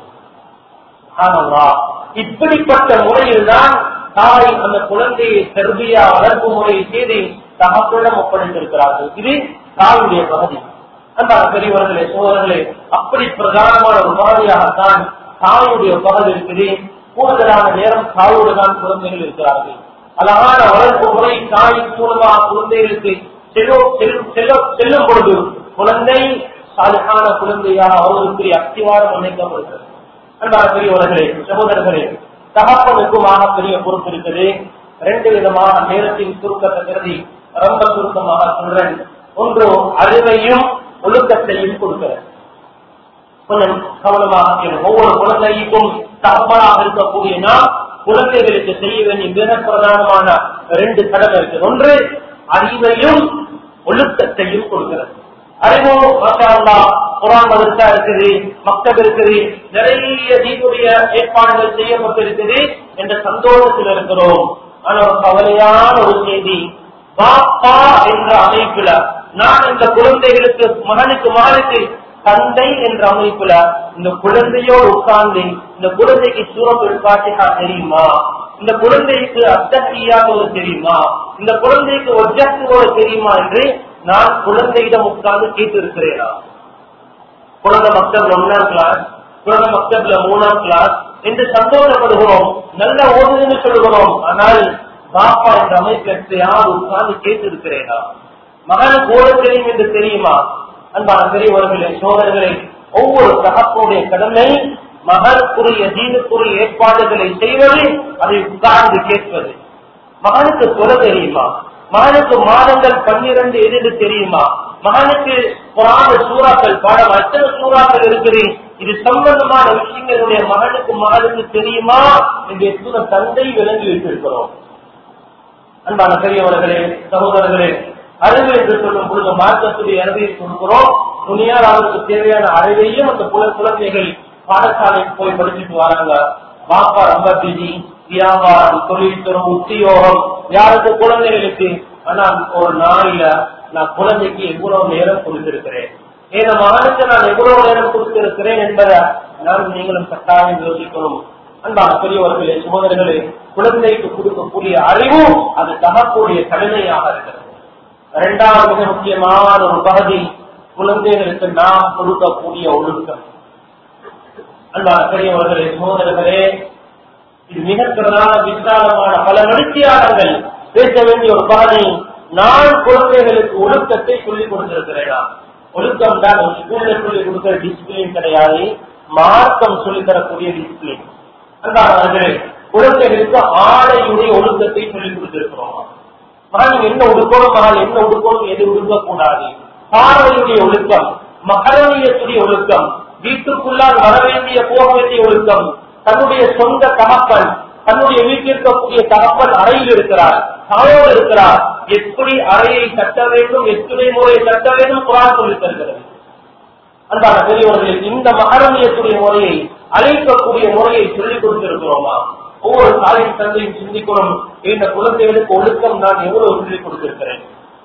இப்படிப்பட்ட முறையில் தான் தாய் அந்த குழந்தையை தர்பியா வளர்ப்பு முறையை செய்து தகப்பனிடம் ஒப்படைத்திருக்கிறார்கள். இது தாயுடைய பகுதி. அந்த பெரியவர்களே, சோழர்களே, அப்படி பிரதானமான ஒரு பகுதியாகத்தான் தாயுடைய பகுதி இருக்குது. கூடுதலான நேரம் தாயோடு தான் குழந்தைகள் இருக்கிறார்கள். அழகான வளர்ப்பு முறை தாய் மூலமாக குழந்தைகளுக்கு செல்லும் பொழுது குழந்தை சாலிஹான குழந்தையாக அவர்களுக்கு அத்திவாரம் அமைக்கப்படுகிறது. அன்பான பெரியவர்களே, சகோதரர்களே, தகப்பனுக்குமாக பெரிய பொறுப்பு இருக்குது. ரெண்டு விதமாக நேரத்தின் சுருக்கத்தை கருதி ரொம்ப சுருக்கமாக சொல்றேன். ஒன்று, அறிவையும் ஒழுக்கத்தையும் கொடுக்கிறது. கொஞ்சம் கவனமாக ஒவ்வொரு குழந்தைக்கும் தகப்பனாக இருக்கக்கூடிய நாம் குழந்தைகளுக்கு செய்ய வேண்டிய மிக பிரதானமான ரெண்டு கடமை இருக்கு. ஒன்று, அறிவையும் ஒழுக்கத்தையும் கொடுக்கிறது. அறிவு குர்ஆன் மதரசா இருக்குது, மக்தப் இருக்குது, நிறைய தீனுடைய ஏற்பாடுகள் செய்யப்பட்டிருக்குது என்ற சந்தோஷத்தில் இருக்கிறோம். ஆனா ஒரு கவலையான ஒரு செய்தி, பாப்பா என்ற அமைப்புல நான் இந்த குழந்தைகளுக்கு மகனுக்கு மகனுக்கு தந்தை என்ற அமைப்புல இந்த குழந்தையோடு உட்கார்ந்து இந்த குழந்தைக்கு சூரத்துல் ஃபாத்திஹா தெரியுமா, இந்த குழந்தைக்கு அத்தஹிய்யாத்து தெரியுமா, இந்த குழந்தைக்கு வஜ்ஹத்து தெரியுமா என்று நான் குழந்தையிடம் உட்கார்ந்து கேட்டு இருக்கிறேனா? குழந்தை மக்தப்ல ஒன்னாம் கிளாஸ், குழந்தை மக்தப்ல மூணாம் கிளாஸ் என்று சந்தோஷப்படுகிறோம், நல்ல ஓடுதுன்னு சொல்லுகிறோம். ஆனால் பாப்பா என்ற அமைப்பு யார் உட்கார்ந்து கேட்டு இருக்கிறேனா? மகனுக்கு ஓட தெரியும் என்று தெரியுமா? அன்பான பெரியவர்களே, சோதரர்களே, ஒவ்வொரு தகப்பனுடைய கடமை மகனுக்குரிய தீனுக்குரிய ஏற்பாடுகளை செய்வது, அதை உட்கார்ந்து கேட்பது. மகனுக்கு சொல்ல தெரியுமா? மகனுக்கு மாதங்கள் பன்னிரண்டு எது தெரியுமா? மகனுக்கு குர்ஆன் சூறாக்கள் பாடம் எத்தனை சூறாக்கள் இருக்குது, இது சம்பந்தமான விஷயங்களுடைய மகனுக்கு மகனுக்கு தெரியுமா என்று எத்தனை தந்தை விளங்கி வைத்திருக்கிறோம். அன்பான பெரியவர்களே, சகோதரர்களே, அறிவு என்று சொல்லும் பொழுது மார்க்கத்துடைய அறிவை கொடுக்கிறோம். துணியால் அவருக்கு தேவையான அறிவையும் அந்த புல குழந்தைகள் பாடசாலைக்கு போய் படிச்சுட்டு வராங்க. பாப்பா ரொம்ப பிஸி, வியாபாரம், தொழில்துறை, உத்தியோகம், யாருக்கு குழந்தைகளுக்கு. ஆனால் ஒரு நாளில நான் குழந்தைக்கு எவ்வளவு நேரம் கொடுத்திருக்கிறேன், என் மகனுக்கு நான் எவ்வளவு நேரம் கொடுத்திருக்கிறேன் என்பதை நான் நீங்களும் கட்டாயம் யோசிக்கணும். அன்பான பெரியவர்களே, சகோதரர்களே, குழந்தைக்கு கொடுக்கக்கூடிய அறிவும் அது தகக்கூடிய கடமையாக இருக்கிறது. இரண்டாவது மிக முக்கியமான ஒரு பகுதி குழந்தைகளுக்கு நாம் கொடுக்கக்கூடிய ஒழுக்கம். அன்பான பெரியவர்களே, சகோதரர்களே, இது மிக பிரதான விசாலமான பல மணித்தியாளர்கள் பேச வேண்டிய ஒரு பகுதி. நான் குழந்தைகளுக்கு ஒழுக்கத்தை சொல்லிக் கொடுத்திருக்கிறேனா? ஒழுக்கம் தான் ஸ்கூல்ல சொல்லிக் கொடுக்கிற டிசிப்ளின் கிடையாது, மார்க்கம் சொல்லித் தரக்கூடிய டிசிப்ளின். அன்பானவர்களே, குழந்தைகளுக்கு ஆடையுடைய ஒழுக்கத்தை சொல்லிக் கொடுத்திருக்கிறோம். மகன் என்ன உடுக்கணும், மகன் என்ன உடுக்கணும், எது உடுக்கக்கூடாது, பார்வையுடைய ஒழுக்கம், மகரணியத்துடைய ஒழுக்கம், வீட்டுக்குள்ளால் வர வேண்டிய போக வேண்டிய ஒழுக்கம், தன்னுடைய சொந்த தகப்பன், தன்னுடைய வீட்டில் இருக்கக்கூடிய தகப்பன் அறையில் இருக்கிறார், தாயோடு இருக்கிறார், எப்படி அறையை கட்ட வேண்டும், எத்தனை முறையை கட்ட வேண்டும் குர்ஆன் சொல்லித் தருகிறது. அன்பான பெரியவர்கள், இந்த மகரணியத்துடைய முறையை, அழைக்கக்கூடிய முறையை சொல்லிக் கொடுத்திருக்கிறோமா? ஒவ்வொரு தாயின் தந்தையும் சிந்திக்கணும், இந்த குழந்தைகளுக்கு ஒழுக்கம் நான் எவ்வளவு சொல்லிக் கொடுத்திருக்கிறேன்.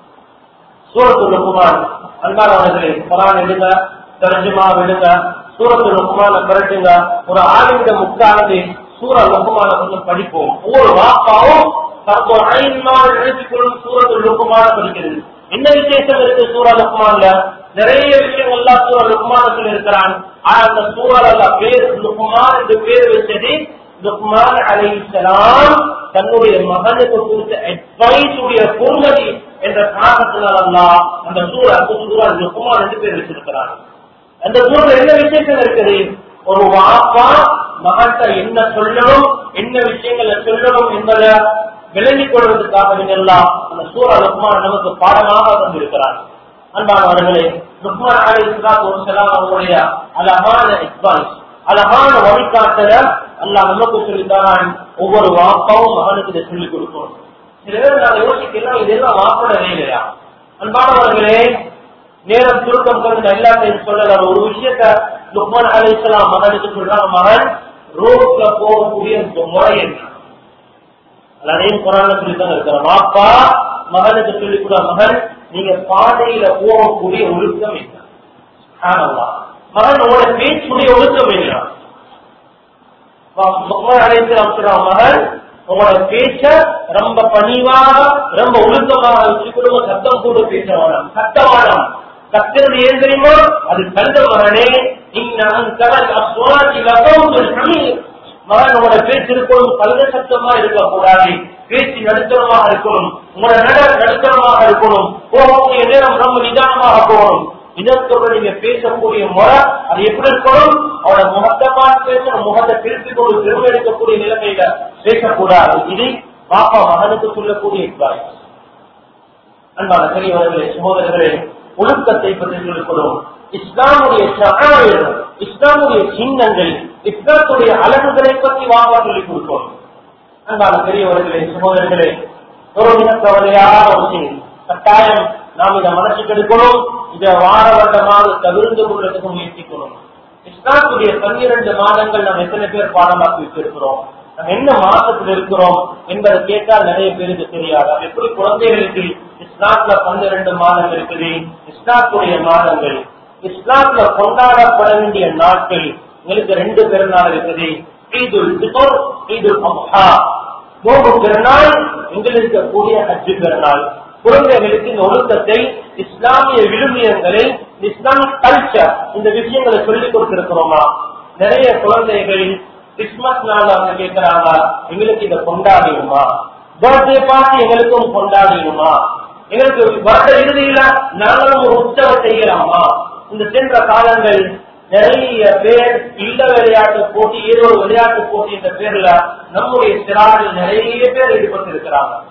சூரத்துல் லுக்மான், அன்பானவர்களே, குர்ஆன் எடுங்க, தர்ஜுமா எடுங்க, சூரத்துல் லுக்மான கரட்டுங்க. ஒரு ஆளுமிடம் உட்கார்ந்து சூரா லுக்மான கொஞ்சம் படிப்போம். ஒவ்வொரு வாப்பாவும் நினைச்சுக்கொள்ளும் சூரத்துல் லுக்மான படிக்கிறது. என்ன விசேஷம் இருக்கு சூரா லுக்மான்ல? நிறைய விஷயங்கள் எல்லாம் சூரா லுக்மான சொல்லி இருக்கிறான். ஆனா அந்த சூறால பேர் லுக்மான் என்று பேர் வச்சது லுக்மான் அலைஹிஸ்ஸலாம் தன்னுடைய மகனுக்கு கொடுத்த அட்வைஸ் உடைய பொறுமதி என்ற காரணத்தினால் அல்லாஹ் அந்த சூரா சூரா லுக்மான் என்று பேர் வச்சிருக்கிறான். அந்த சூழல் என்ன விசேஷம் இருக்குது? ஒரு வாப்பா மகன்கிட்ட என்ன சொல்லணும், என்ன விஷயங்களை சொல்லணும் என்பதை விளங்கிக் கொள்வதற்காக எல்லாம் அந்த சூரா லுக்மான் நமக்கு பாடமாக தந்திருக்கிறார். அன்பானவர்களே, லுக்மான் அலைஹிஸ்ஸலாத்து வஸ்ஸலாம் அவருடைய அழகான அட்வைஸ், அழகான வழிகாட்டல அல்லாஹ் நமக்கு சொல்லித்தான். ஒவ்வொரு வாப்பாவும் மகனுக்கு இதை சொல்லிக் கொடுக்கணும். சில பேர் நாங்கள் யோசிக்கலாம், இதெல்லாம் வாப்பட வேலையா? அன்பானவர்களே, நேரம் சுருக்கம் கருத்து எல்லாத்தையும் சொல்லல. ஒரு விஷயத்த லுக்மான் அலைஹிஸ்ஸலாம் மகனுக்கு சொல்றாங்க, மகன் ரோட்ல போகக்கூடிய முறை என்ன? அதையும் குர்ஆன்ல சொல்லித்தான் இருக்கிற. வாப்பா மகனுக்கு சொல்லிக் கூட, மகன் நீங்க பாதையில போகக்கூடிய ஒழுக்கம் என்ன? மகன் உங்களோட பேச்சுடைய ஒழுக்கம் என்ன? லுக்மான் அலைஹிஸ்ஸலாம் சொல்றாங்க, மகன் உங்களோட பேச்ச ரொம்ப பணிவாக ரொம்ப ஒழுக்கமாக வச்சுக்கொடுங்க, சத்தம் போட்டு பேச வேணாம், சத்த வேணாம். சத்தது ஏன் தெரியுமா? அது கண்ட மகனே, மகனோட பேச்சு இருக்கணும், கல்ல சத்தமா இருக்கக்கூடாது, பேச்சு நடுத்தரமாக இருக்கணும், உங்களோட நட நடுத்தரமாக இருக்கணும், போகக்கூடிய நேரம் ரொம்ப நிதானமாக போகணும். இதற்கோட நீங்க பேசக்கூடிய முறை அது எப்படி இருக்கணும்? அவரோட முகத்தை பார்த்து பேசணும், முகத்தை திருப்பி கொண்டு திரும்ப எடுக்கக்கூடிய நிலைமையில பேசக்கூடாது. இது பாப்பா மகனுக்கு சொல்லக்கூடிய அட்வைஸ். அன்பான பெரியவர்களே, சகோதரர்களே, ஒழுக்கத்தை பற்றி சொல்லிக்கொள்ளும். இஸ்லாமுடைய ஷஆயிர், இஸ்லாமுடைய சின்னங்கள், இஸ்லாத்துடைய அழகுகளை பற்றி வாங்க சொல்லிக் கொடுக்கணும். அன்பான பெரியவர்களே, சகோதரர்களே, ஒரு மிக கவலையான ஒரு செய்தி. கட்டாயம் நாம் இதை மனசுக்கு எடுக்கணும். இதை வார வருடமாக தவிர்த்து கொள்வதற்கு முயற்சிக்கணும். இஸ்லாத்துடைய பன்னிரண்டு மாதங்கள் நாம் எத்தனை பேர் பாடமாக்கி வச்சிருக்கிறோம், நம்ம என்ன மாசத்தில் இருக்கிறோம் என்பதை கேட்டால் நிறைய பேருக்கு தெரியாது. எப்படி குழந்தைகளுக்கு இஸ்லாத்துல பன்னிரண்டு மாதங்கள் இருக்குது, இஸ்லாத்துடைய மாதங்கள், இஸ்லாத்துல கொண்டாடப்பட வேண்டிய நாட்கள் எங்களுக்கு ரெண்டு பெருநாள் இருக்குது. ஈதுல் ஃபித்ர், ஈதுல் அத்ஹா. நோன்பு பெருநாள், எங்களுக்கு இருக்கக்கூடிய ஹஜ் பெருநாள். குழந்தைகளுக்கு இந்த ஒழுக்கத்தை, இஸ்லாமிய விழுமியங்களை, இஸ்லாமிக் கல்ச்சர், இந்த விஷயங்களை சொல்லிக் கொடுத்திருக்கிறோமா? நிறைய குழந்தைகள் கிறிஸ்துமஸ் நாள் அவங்க கேட்கிறாங்க, எங்களுக்கு இதை கொண்டாடிடுமா? பர்த்டே பார்ட்டி எங்களுக்கும் கொண்டாடிடுமா? எங்களுக்கு வருட இறுதியில நாங்களும் ஒரு உற்சவம் செய்யலாமா? இந்த சென்ற காலங்கள் நிறைய பேர் இல்ல விளையாட்டு போட்டி, ஏதோ ஒரு விளையாட்டு போட்டி என்ற பேர்ல நம்முடைய சிறார்கள் நிறைய பேர் ஈடுபட்டு இருக்கிறாங்க.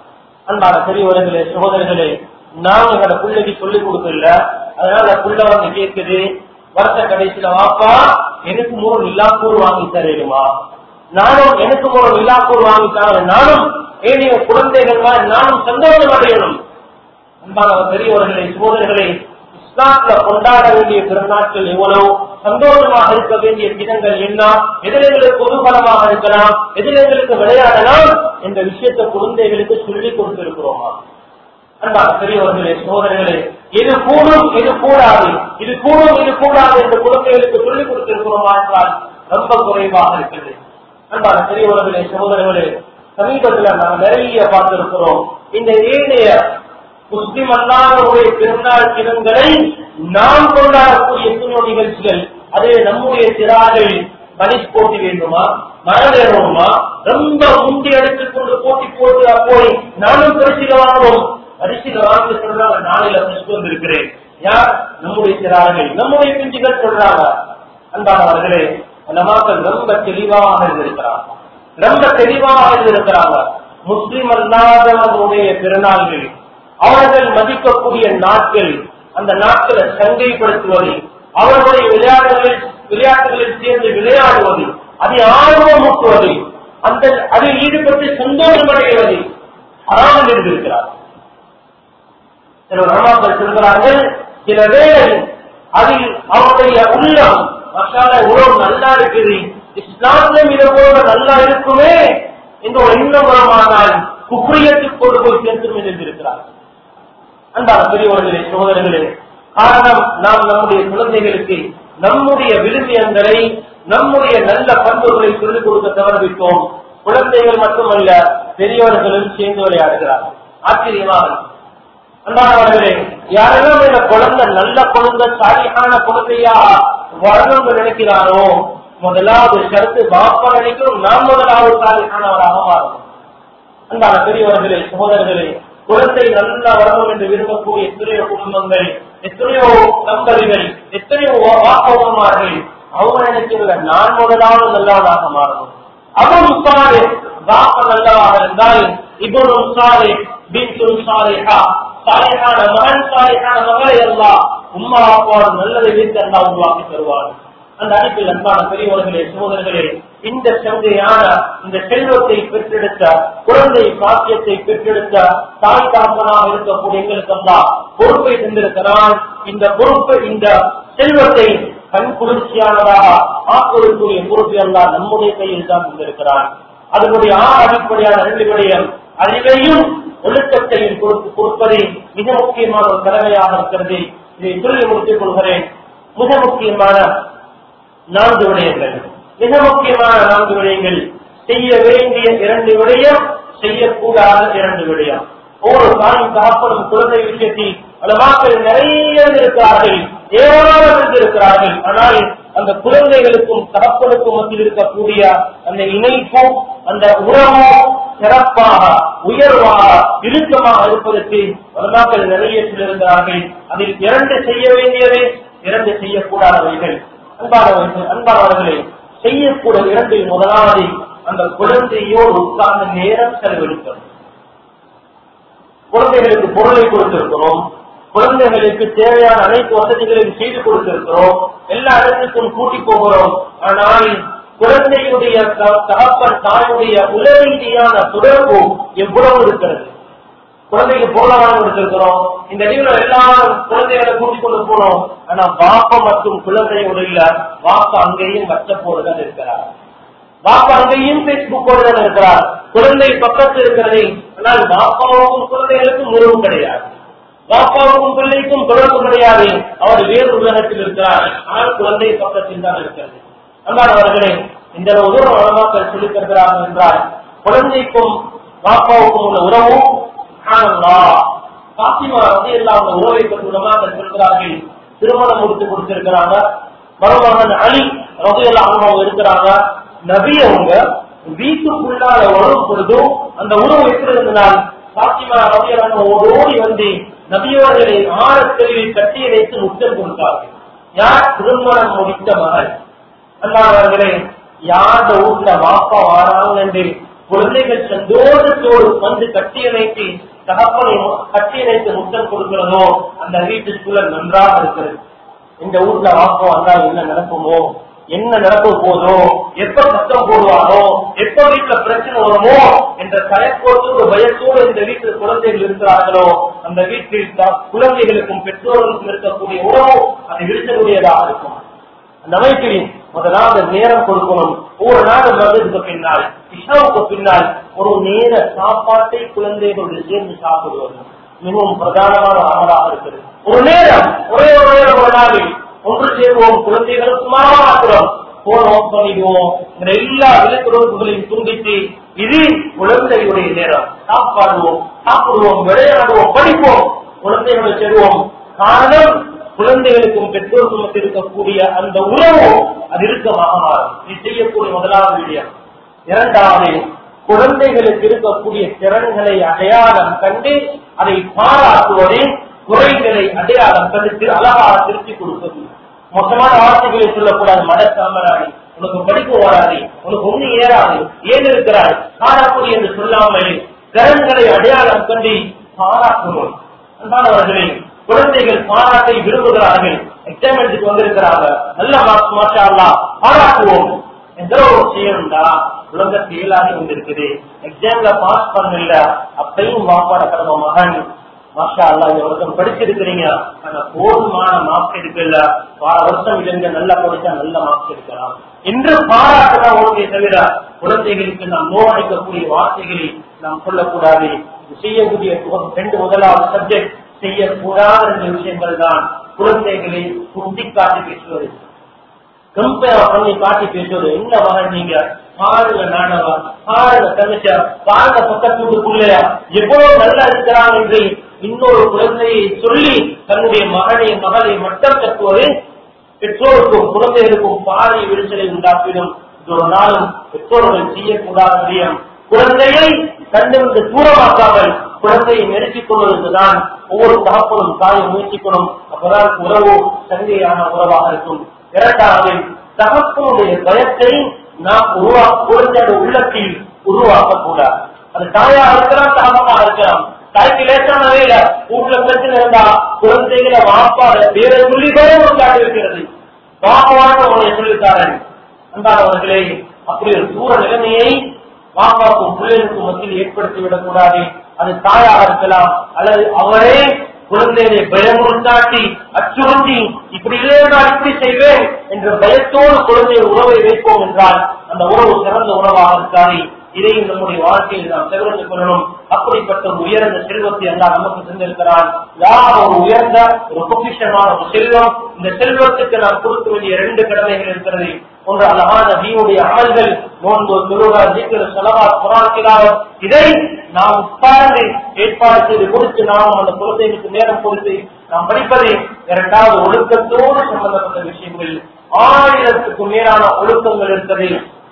அன்பான பெரியவர்களே சகோதரர்களே, நாங்க எங்களோட பிள்ளைக்கு சொல்லிக் கொடுக்கல, அதனால புள்ள வந்து கேட்குது வருஷ கடைசியில வாப்பா எனக்கு மூணு நிலாக்கூர் வாங்கி தரேனுமா, நானும் எனக்கு மூணு நிலாக்கூர் வாங்கி தர நானும் ஏனைய குழந்தைகள் நானும் சந்தோஷம் அடையணும். அன்பான பெரியவர்களே சகோதரர்களே, இஸ்லாத்துல கொண்டாட வேண்டிய திருநாட்கள் எவ்வளவு, சந்தோஷமாக இருக்க வேண்டிய தினங்கள் என்ன, எதில் எங்களுக்கு பொதுபலமாக இருக்கலாம், எதில் எங்களுக்கு விளையாடலாம் என்ற விஷயத்தை குழந்தைகளுக்கு சொல்லிக் கொடுத்திருக்கிறோமா? அன்பான பெரியவர்களே சகோதரர்களே, இது கூடும் இது கூடாது, இது கூடும் இது கூடாது என்று குழந்தைகளுக்கு சொல்லிக் கொடுத்திருக்கிறோமா என்றால் ரொம்ப குறைவாக இருக்குது. அன்பான பெரியவர்களே சகோதரர்களே, சமீபத்தில் நாம் நிறைய பார்த்திருக்கிறோம். இந்த ஏனைய முஸ்லிம் அல்லாதவருடைய பெருநாள் தினங்களை நாம் கொண்டாடக்கூடிய எத்தனையோ நிகழ்ச்சிகள், அதே நம்முடைய திராகள் பலிஸ் போட்டி வேண்டுமா, மரவேணுமா, ரொம்ப முந்தி எடுத்துக் கொண்டு போட்டி போட்டு போய் நானும் பரிசீல வாங்குவோம், பரிசீல வாங்கி சொல்றாங்க நாளையில பரிசு வந்திருக்கிறேன். யார்? நம்முடைய திராகள், நம்முடைய பிஞ்சுகள் சொல்றாங்க. அன்பானவர்களே, அந்த மக்கள் ரொம்ப தெளிவாக இருந்திருக்கிறாங்க, ரொம்ப தெளிவாக இருந்திருக்கிறாங்க. முஸ்லிம் அல்லாதவர்களுடைய பெருநாள்கள், அவர்கள் மதிக்கக்கூடிய நாட்கள், அந்த நாட்களை சங்கைப்படுத்துவது, அவர்களுடைய விளையாட்டுகளில் விளையாட்டுகளில் சேர்ந்து விளையாடுவது, அதை ஆர்வமூட்டுவது, அந்த அதில் ஈடுபட்டு சந்தோஷம் அடைவது அறாமல் இருந்திருக்கிறார். சில ரமாக்கள் சொல்கிறார்கள், சில வேளை அதில் அவருடைய உள்ளம் மசால உறவு நல்லா இருக்குது, இஸ்லாமியம் இது போல நல்லா இருக்குமே என்ற ஒரு எண்ணம் உரமானால் குப்ரியத்துக்கு கொண்டு போய் சேர்த்து இருந்திருக்கிறார். அன்பான பெரியவர்களே சகோதரர்களே, காரணம் நாம் நம்முடைய குழந்தைகளுக்கு நம்முடைய விழுமியங்களை நம்முடைய நல்ல பண்புகளை சொல்லிக் கொடுக்க தவறிவிட்டோம். குழந்தைகள் மட்டுமல்ல பெரியவர்களும் சேர்ந்து விளையாடுகிறார்கள். ஆச்சரியமாக அன்பானவர்களே, யாரெல்லாம் இந்த குழந்தை நல்ல குழந்தை சாலியான குழந்தையா வரணும் நினைக்கிறாரோ முதலாவது கருத்து பாப்பா நினைக்கிறோம் நாம் முதலாவது சாலியானவராக மாறணும். அன்பான பெரியவர்களே சகோதரர்களே, குழந்தை நல்லா வரணும் என்று விரும்பக்கூடிய எத்தனையோ குடும்பங்கள், எத்தனையோ தம்பதிகள், எத்தனையோ வாக்கமார்கள் அவங்க நினைக்கிற நான் முதலாவது நல்லவனாக மாறணும். அவன் சாலை வாப்ப நல்லவாக இருந்தால் இவரும் சாலை பின் சாலைஹா சாலையான மகன் சாலையான மகளை எல்லாம் உம்மா அப்பாவோட நல்லதை வைத்து அல்லா உருவாக்கி தருவார். அந்த அடிப்பில் அன்பான பெரியவர்களே சகோதரர்களே, இந்த சந்தையான இந்த செல்வத்தை பெற்றெடுத்த குழந்தை பாக்கியத்தை பெற்றெடுத்த தாய் தாப்பனாக இருக்கக்கூடிய எங்களுக்கு அல்லா பொறுப்பை தந்திருக்கிறான். இந்த பொறுப்பை இந்த செல்வத்தை கண் குளிர்ச்சியானதாக ஆக்குவதற்குரிய பொறுப்பை அல்லா நம்முடைய கையில் தான் தந்திருக்கிறான். அதனுடைய ஆறு அடிப்படையான ரெண்டு விடயம், அறிவையும் ஒழுக்கத்தையும் கொடுப்பதை மிக முக்கியமான ஒரு கடமையாக இருக்கிறது. இதை சொல்லி முடித்துக் கொள்கிறேன். மிக முக்கியமான நான்கு விடயங்கள், மிக முக்கியமான நான்கு விடயங்கள், செய்ய வேண்டிய இரண்டு விடயம், செய்யக்கூடாத இரண்டு விடயம். ஒவ்வொரு தாயும் தகப்பனும் குழந்தை விஷயத்தில் அளவாக்கள் நிறைய இருக்கிறார்கள், ஏராளம் இருக்கிறார்கள். ஆனால் அந்த குழந்தைகளுக்கும் தகப்பனுக்கும் மத்தியில் இருக்கக்கூடிய அந்த இணைப்பும் அந்த உறவும் சிறப்பாக உயர்வாக இறுக்கமாக இருப்பதற்கு அளவாக்கள் நிறைய சொல்லியிருக்கிறார்கள். அதில் இரண்டு செய்ய வேண்டியவை, இரண்டு செய்யக்கூடாதவைகள். அன்பானவர்கள் அன்பானவர்களை செய்யக்கூட இரண்டில் முதலாவது அந்த குழந்தையோடு உட்கார்ந்த நேரம் செலவழிப்பது. குழந்தைகளுக்கு பொருளை கொடுத்திருக்கிறோம், குழந்தைகளுக்கு தேவையான அனைத்து வசதிகளையும் செய்து கொடுத்திருக்கிறோம், எல்லா இடத்துக்கும் கூட்டி போகிறோம். ஆனால் குழந்தையுடைய தகப்பன் தாயுடைய உளரீதியான தொடர்பு எவ்வளவு இருக்கிறது? குழந்தைக்கு பொருளாதாரம் கொடுத்திருக்கிறோம், இந்த நிகழ்வு எல்லாரும் குழந்தைகளை கூட்டிக் கொண்டு போனோம். ஆனா பாப்பா மற்றும் குழந்தையோடு இல்ல, பாப்பா அங்கேயும் வச்சப்போடுதான் இருக்கிறார், பாப்பா அங்கேயும் பேஸ்புக்கோடு தான் இருக்கிறார், குழந்தை பக்கத்தில் இருக்கிறது. ஆனால் பாப்பாவுக்கும் குழந்தைகளுக்கும் உறவு கிடையாது, பாப்பாவுக்கும் பிள்ளைக்கும் தொடர்பு கிடையாது. அவர் வேறு உலகத்தில் இருக்கிறார், ஆனால் குழந்தை பக்கத்தில் தான் இருக்கிறது. அன்பானவர்களே, இந்த உறவு வளமாக்கள் சொல்லித் தருகிறார்கள் என்றால் குழந்தைக்கும் பாப்பாவுக்கும் உள்ள உறவும் பாத்திமா வந்து எல்லாம் உறவை பற்றி உலமாக்கள் சொல்கிறார்கள். திருமணம் முடித்து கொடுத்திருக்கிறாங்க, மருமகன் அலி ரலியல்லாஹு அன்ஹு இருக்கிறாங்க. நபி அவங்க வீட்டுக்குள்ளால வரும் பொழுதும் அந்த உறவு எப்படி இருந்தால் பாத்திமா ரலியல்லாஹு அன்ஹு ஓடி வந்து நபியோர்களை ஆழத்தெளிவில் கட்டி வைத்து முத்தம் கொடுத்தார்கள். யார்? திருமணம் முடித்த மகள். அல்லாதவர்களே, யார் வீட்டுல வாப்பா வாராங்க என்று குழந்தைகள் சந்தோஷத்தோடு வந்து கட்டியமைத்து தகப்பனை கட்டியணைத்து முத்தம் கொடுக்கிறதோ அந்த வீட்டு சூழல் நன்றாக இருக்கிறது. இந்த ஊர்ல வாப்போ வந்தா என்ன நடக்குமோ, என்ன நடக்க போதோ, எப்ப சத்தம் போடுவானோ, எப்ப வீட்டுல பிரச்சனை வருமோ என்ற தலைப்போடு பயத்தோடு இந்த வீட்டில் குழந்தைகள் இருக்கிறார்களோ அந்த வீட்டில் குழந்தைகளுக்கும் பெற்றோர்களுக்கும் இருக்கக்கூடிய உறவு அது விழுத்தக்கூடியதாக இருக்கும். அந்த அமைப்பில் முதலாவது நேரம் கொடுக்கணும். ஒவ்வொரு நாளும் வந்ததுக்கு பின்னால் இஷாவுக்கு பின்னால் ஒரு நேர சாப்பாட்டை குழந்தைகளோடு சேர்ந்து சாப்பிடுவது மிகவும் பிரதானமான அமலாக இருக்கிறது. ஒரு நேரம் ஒரே ஒரு நேரம் ஒரு நாளில் ஒன்று சேருவோம், குழந்தைகளுக்கு மாறாக்கிறோம், போன் ஆஃப் பண்ணிடுவோம், எல்லா விளைபொருட்களையும் துண்டித்து இது குழந்தையுடைய நேரம். சாப்பாடுவோம், சாப்பிடுவோம், விளையாடுவோம், படிப்போம், குழந்தைகளை சேருவோம். காரணம் குழந்தைகளுக்கும் பெற்றோர்களுக்கும் இருக்கக்கூடிய அந்த உறவு அது இறுக்கமாக மாறும். இது செய்யக்கூடிய முதலாவது விடயம். இரண்டாவது, குழந்தைகளுக்கு இருக்கக்கூடிய திறன்களை அடையாளம் கண்டு அதை பாராட்டுவதே குறைகளை அடையாளம் கண்டு அழகாக திருத்தி கொடுப்பது. மொத்தமான வார்த்தைகளை சொல்லக்கூடாது. மடத்தாமராடி, உனக்கு படிக்க வராது, உனக்கு ஒண்ணு ஏறாது, ஏன் இருக்கிறாய் பாராட்டுவது என்று சொல்லாமல் திறன்களை அடையாளம் கண்டு பாராட்டுவோம். அன்பானவர்களே, குழந்தைகள் பாராட்டை விரும்புகிறார்கள். எக்ஸாமெண்ட்டுக்கு வந்திருக்கிறாங்க, நல்ல மார்க்ஸ் மாஷா அல்லாஹ் பாராட்டுவோம். எந்த ஒரு செய்யணும்டா உலகத்தில் இயலாது வந்திருக்குது, எக்ஸாம்ல பாஸ் பண்ணல, அப்பையும் வாப்பாட கடமை மகன் மாஷா அல்லாஹ் இந்த வருஷம் படிச்சிருக்கிறீங்க, ஆனா போதுமான மார்க்ஸ் எடுக்கல, வார வருஷம் இளைஞ நல்லா படிச்சா நல்ல மார்க்ஸ் எடுக்கலாம் என்று பாராட்டுதான் ஓகே தவிர குழந்தைகளுக்கு நாம் நோவடிக்கக்கூடிய வார்த்தைகளை நாம் சொல்லக்கூடாது. செய்யக்கூடிய ரெண்டு முதலாவது சப்ஜெக்ட் செய்யக்கூடாத ரெண்டு விஷயங்கள் தான் குழந்தைகளை குத்தி காட்டி பேசுவது, கம்பேர் பண்ணி காட்டி பேசுவது. என்ன மகன் நீங்க பாருங்க, நானவா பாருங்க, தங்கச்சா பாருங்க, பக்கத்துக்குள்ளே எவ்வளவு நல்லா இருக்கிறாங்க என்று இன்னொரு குழந்தையை சொல்லி தன்னுடைய மகனை மகளை மட்டம் கட்டுவது பெற்றோருக்கும் குழந்தைகளுக்கும் பாரிய விரிசலை உண்டாக்கிடும். ஒரு நாளும் பெற்றோர்கள் செய்யக்கூடாத விஷயம். குழந்தையை கண்டிருந்து தூரமாக்காமல் குழந்தையை நெருக்கிக் கொள்வதற்குதான் ஒவ்வொரு தகப்பனும் தாயை முயற்சிக்கணும். அப்பதான் உறவு சங்கையான உறவாக இருக்கும். இரண்டாவது, தகப்பனுடைய பயத்தை நாம் உருவா குழந்தையோட உள்ளத்தில் உருவாக்க கூடாது. அது தாயா இருக்கலாம், தகப்பமாக இருக்கலாம். தாய்க்கு லேசான வேலை வீட்டுல பிரச்சனை இருந்தா குழந்தைகளை வாப்பாட வேற சொல்லி பயம் காட்டி வைக்கிறது. வாப்பாட உடைய சொல்லித்தாரன். அன்பானவர்களே, அப்படி ஒரு தூர நிலைமையை வாப்பாக்கும் பிள்ளைகளுக்கும் மத்தியில் ஏற்படுத்திவிடக் கூடாது. அது தாயாக இருக்கலாம், அல்லது அவரே குழந்தைகளை பயமுறுத்தாட்டி அச்சுறுத்தி இப்படி இல்லை நான் இப்படி செய்வேன் என்ற பயத்தோடு குழந்தைய உறவை வைப்போம் என்றால் அந்த உறவு சிறந்த உறவாக இருக்காது. இதையும் நம்முடைய வாழ்க்கையில் நாம் தெரிந்து கொள்ளணும். அப்படிப்பட்ட ஒரு உயர்ந்த செல்வத்தை எல்லாம் நமக்கு தந்திருக்கிறான். யார் ஒரு உயர்ந்த ஒரு பொக்கிஷமான ஒரு செல்வம். இந்த செல்வத்துக்கு நாம் கொடுக்க வேண்டிய இரண்டு கடமைகள் இருக்கிறது. ஒன்று அழகான தீனுடைய அமல்கள், நோன்பு, தொழுகை, திக்ர், ஸலவாத், குர்ஆன் திலாவத். இதை நாம் உட்கார்ந்து ஏற்பாடு செய்து கொடுத்து நாம் அந்த குழந்தைகளுக்கு நேரம் கொடுத்து நாம் படிப்பதை. இரண்டாவது, ஒழுக்கத்தோடு சம்பந்தப்பட்ட விஷயங்கள் ஆயிரத்துக்கும் மேலான ஒழுக்கங்கள் இருக்கிறது.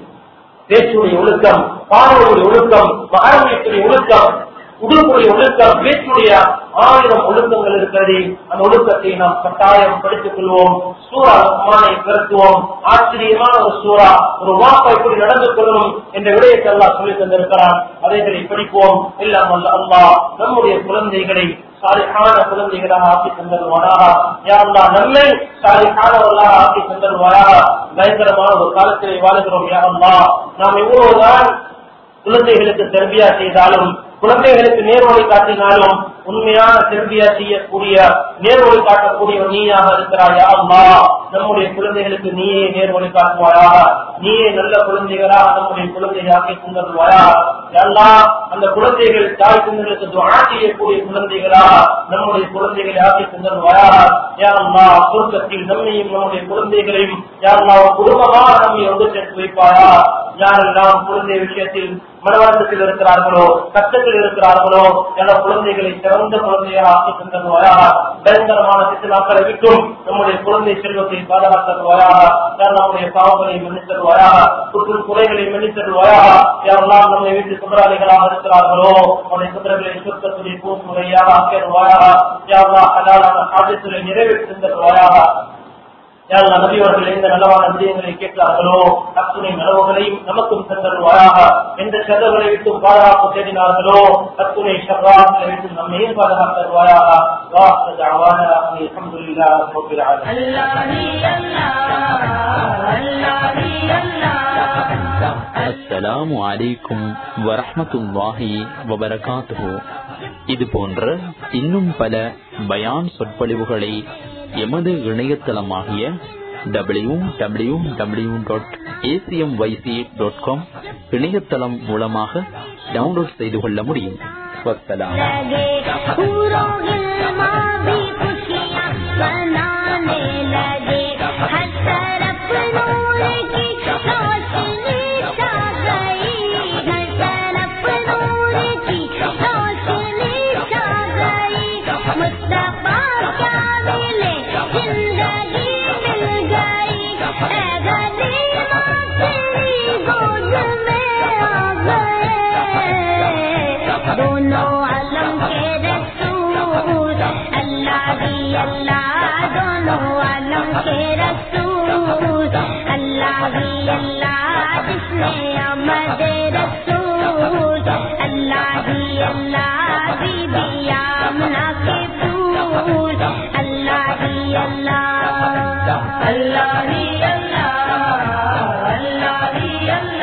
பேச்சுடைய ஒழுக்கம், பார்வையுடைய ஒழுக்கம், மகரமைக்குரிய ஒழுக்கம், உடலுடைய ஒழுக்கம், பேச்சுடைய ஆயிரம் ஒழுக்கங்கள் இருக்கிறது. அந்த ஒழுக்கத்தை நாம் கட்டாயம் படித்துக் கொள்வோம். சூரா ரஹ்மானை பெருத்துவோம். ஆச்சரியமான ஒரு சூரா, ஒரு வாப்பா எப்படி நடந்து கொள்ளணும் என்ற விடயத்தை அல்லாஹ் சொல்லி தந்திருக்கிறான். அதைகளை படிப்போம். எல்லாம் அல்ல அல்லாஹ் நம்முடைய குழந்தைகளை சாலிஹான குழந்தைகளாக ஆக்கி தந்தருவாராக. யா அல்லாஹ் நம்மை சாலிஹானவர்களாக ஆக்கி தந்தருவாராக. பயங்கரமான ஒரு காலத்திலே வாழுகிறோம். யா அல்லாஹ் நாம் எவ்வளவுதான் குழந்தைகளுக்கு தர்பியா செய்தாலும், குழந்தைகளுக்கு நேர்வழி காட்டினாலும் உண்மையான தர்பியா செய்யக்கூடிய நேர்வழி காட்டக்கூடிய நீயாக இருக்கிறாய். யா அல்லாஹ் நம்முடைய குழந்தைகளுக்கு நீயே நேர்வழி காட்டுவாயாக. நீயே நல்ல குழந்தைகளாக நம்முடைய குழந்தைகளை ஆக்கி தந்தருவாயாக. யா அல்லாஹ் அந்த குழந்தைகள் தாய் தந்தைகளுக்கு துஆ செய்யக்கூடிய குழந்தைகளாக நம்முடைய குழந்தைகளை ஆக்கி தந்தருவாயாக. யா அல்லாஹ் சொர்க்கத்தில் நம்மையும் நம்முடைய குழந்தைகளையும் யா அல்லாஹ் குடும்பமாக நம்மை ஒன்று சேர்த்து வைப்பாயா. யாரெல்லாம் குழந்தை விஷயத்தில் மனவளத்தில் இருக்கிறார்களோ, கஷ்டத்தில் இருக்கிறார்களோ, எல்லா குழந்தைகளை சிறந்த குழந்தையாக ஆக்கி தந்தருவாயா. பயங்கரமான சித்தலாக்களை விட்டும் நம்முடைய குழந்தை செல்வத்தை பாதுகாத்தருவாயா. நம்முடைய பாவங்களை மன்னித்தருவாயா, குற்ற குறைகளை மன்னித்தருவாயா. யாரெல்லாம் நம்முடைய வீட்டு குதிராளிகளாக இருக்கிறார்களோ அவருடைய குதிரைகளை சுத்தத்துடைய பூமுறையாக ஆக்கிடுவாயா. யாரெல்லாம் அதாலான ஆஜத்துறை நிறைவேற்றி தந்தருவாயா. நபி அவர்கள் எந்த நலவான விடயங்களை கேட்டார்களோ அத்துணை நலவுகளையும் நமக்கும் தந்தருவாயாக. எந்த செலவுகளை விட்டும் பாதுகாப்பு தேடினார்களோ அத்துணை ஷர்ராக்களை விட்டும் நம்மையும் பாதுகாப்பு தருவாயாக. அஸ்ஸலாமு அலைக்கும் வரஹ்மத்துல்லாஹி வபரகாத்துஹு. இது போன்ற இன்னும் பல பயான் சொற்பொழிவுகளை எமது இணையதளமாகிய W W W dot ACMYC dot com இணையதளம் மூலமாக டவுன்லோட் செய்து கொள்ள முடியும். வஸ்ஸலாம். Allah, Allah, Allah, Allah, Allah.